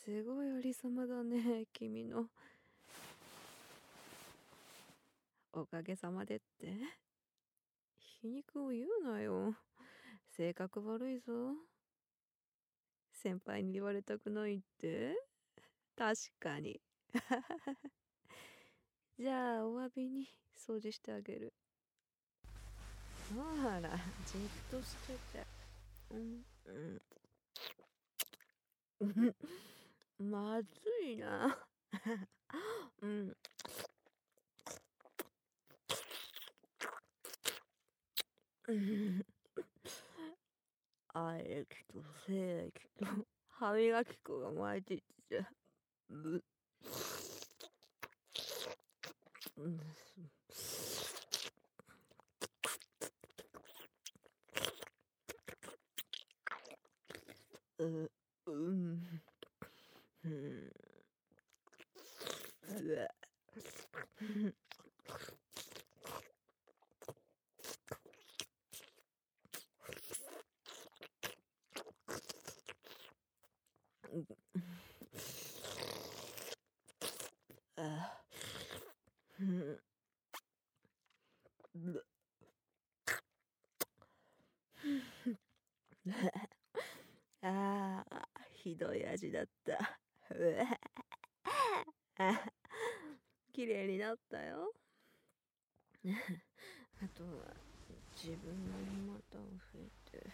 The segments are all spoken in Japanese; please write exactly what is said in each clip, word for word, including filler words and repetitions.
すごいありさまだね、君の。おかげさまでって？皮肉を言うなよ。性格悪いぞ。先輩に言われたくないって？確かに。じゃあ、お詫びに掃除してあげる。ほら、じっとしてて。うん、うん。まずいな。うん。うん。愛液と精液と歯磨き粉が混じってて、ううん。う、うん。ふん。うわ。うん。ああ。ふん。ぶ。ああ、ひどい味だった。うわ。あ、綺麗になったよ。あとは、自分の股を拭いて。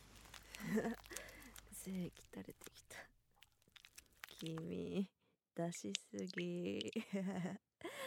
精液垂れてきた。君、出しすぎ。